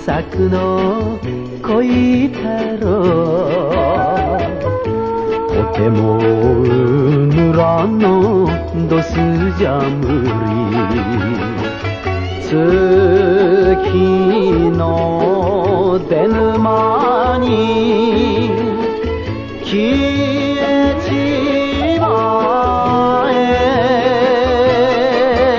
咲くの恋太郎とても村のどすじゃむり月